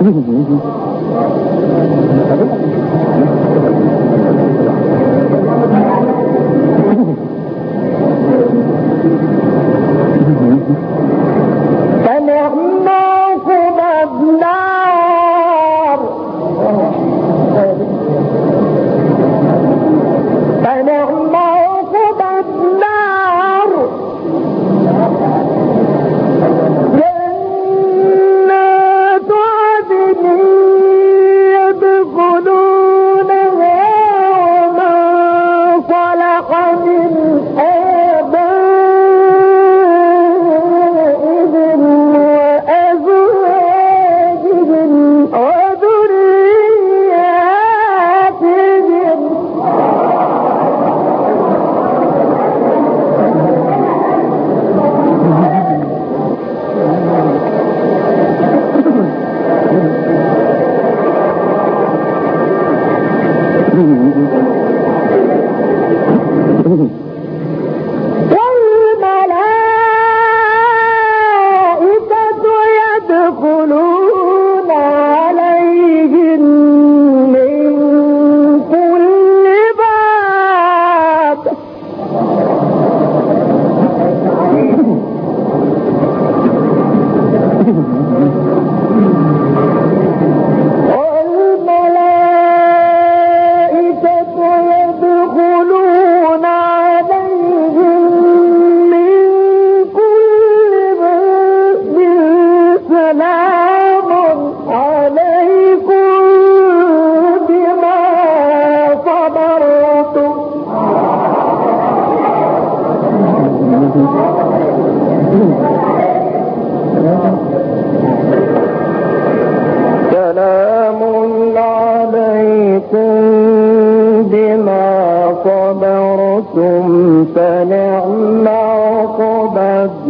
فنعم عقبى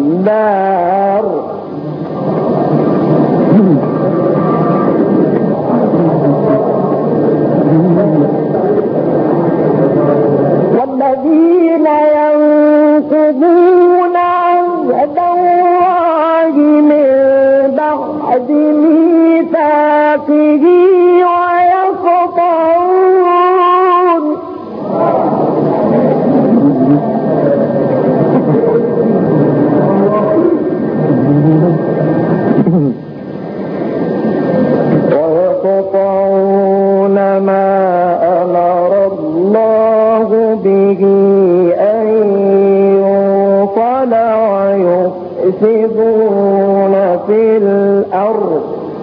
الدار. والذين ينقضون عهد الله من بعد ميثاقه ويقطعون ما أمر الله به أن يوصل ويفسدون في الأرض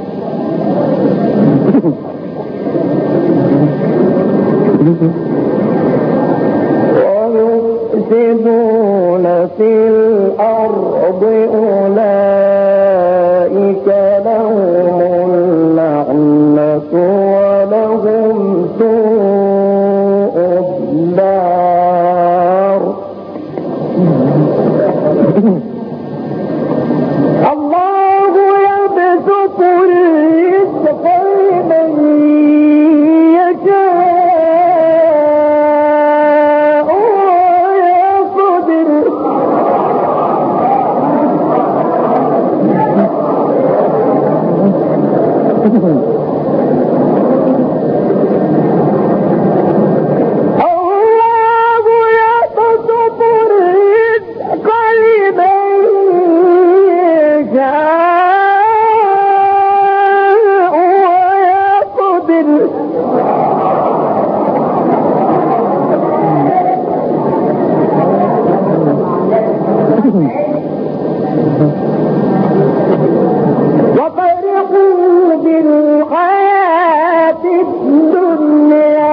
أولئك لهم اللعنة ولهم سوء الدار. الله يبسط الرزق لمن يشاء ويقدر. وفرحوا بالحياة الدنيا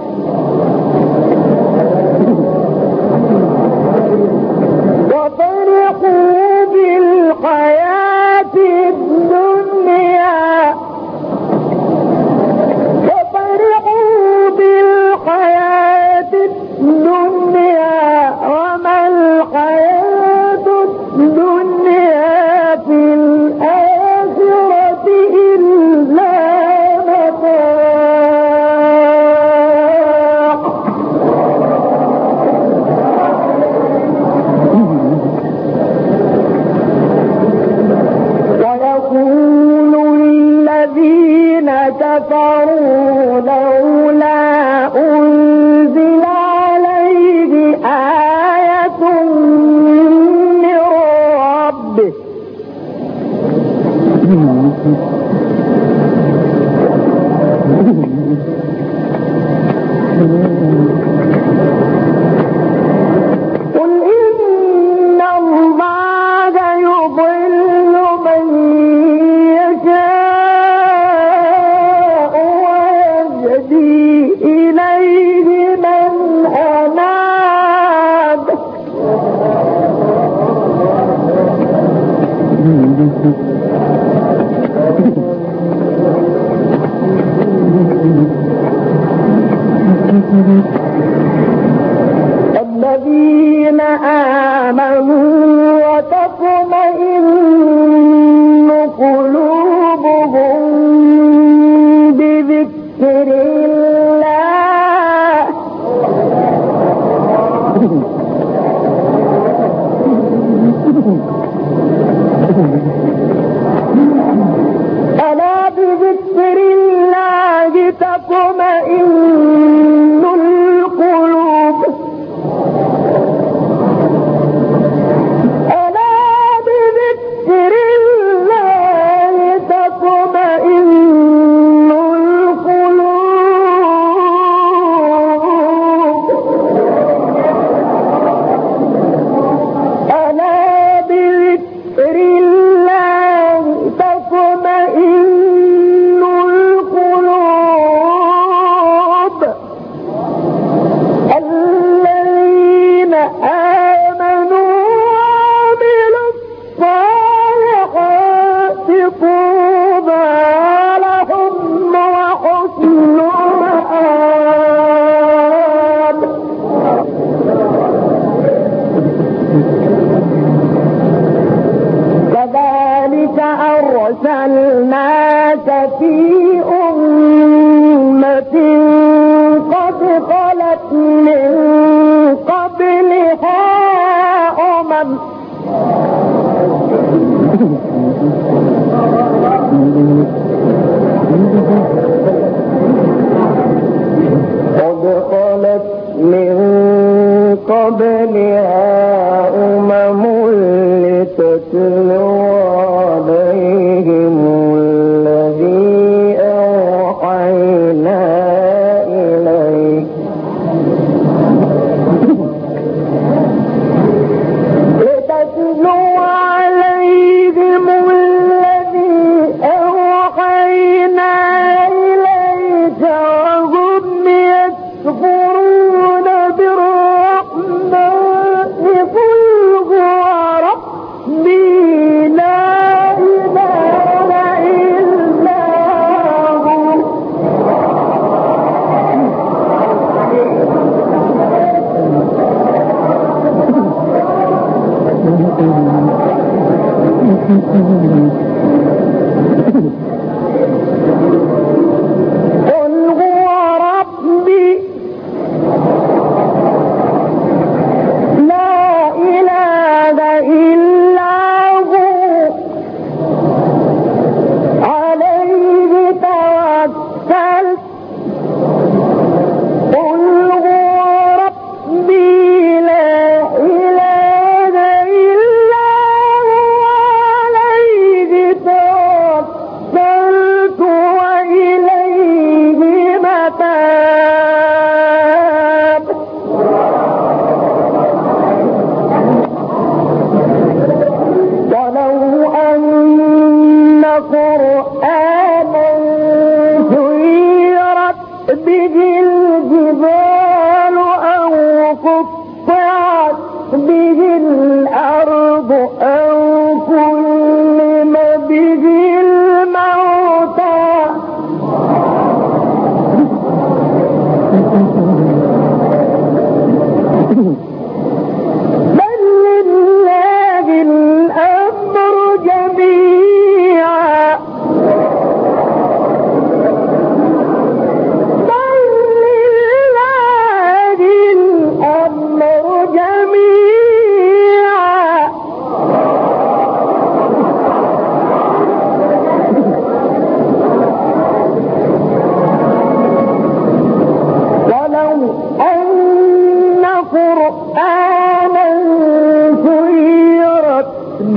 وما الحياة الدنيا في الآخرة إلا كفروا لولا أنزل عليه آية من ربه قل إن الله يضل من يشاء ويهدي إليه من أناب الذين آمنوا وتطمئن قلوبهم بذكر الله ألا بذكر الله تطمئن القلوب ألا بذكر الله تطمئن القلوب ألا بذكر الله تطمئن القلوب الذين آمنوا وعملوا الصالحات طوبى لهم وحسن مآب كذلك أرسلناك في أمة قد خلت من قبلها أمم قد خلت من قبلها أمم لتتلو عليهم الذي أوحينا إليك لتتلو عليهم الذي أوحينا إليك وهم يكفرون بالرحمن قل هو ربي لا إله إلا هو قل هو ربي لا إله إلا هو عليه توكلت قل هو ربي لا إله إلا هو عليه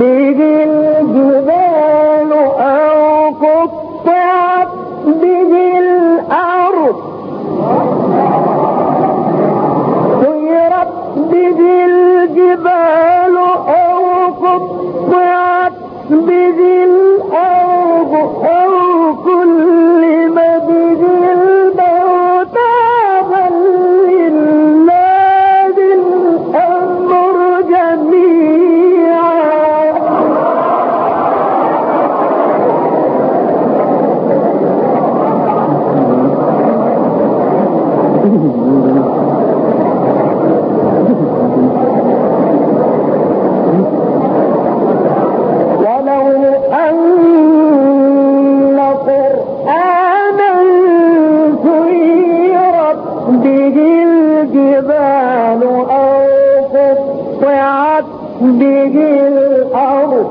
به الجبال أو قطعت به الأرض سيرت به الجبال أو قطعت به الأرض أو كلم به الموتى بل لله الأمر جميعا ولو أن قرآنا سيرت به الجبال أو قطعت به الأرض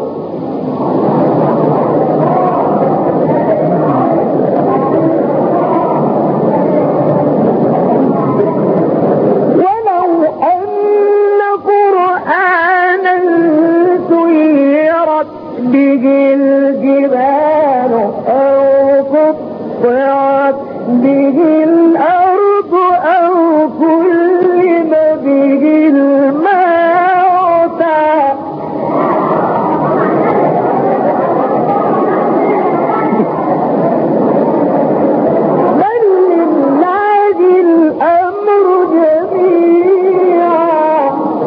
ولو أن قرآنا سيرت به الجبال أو قطعت به الأرض أو كلم به الموتى بل لله الأمر جميعا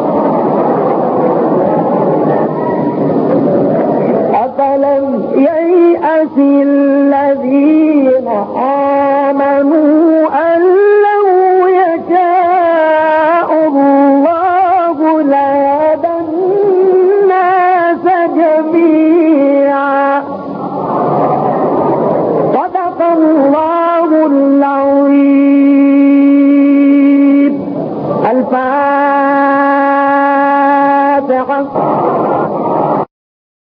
أفلم ييأس الذين آمنوا أن لو يشاء الله لهدى الناس جميعا صدق الله العظيم. الفاتحة.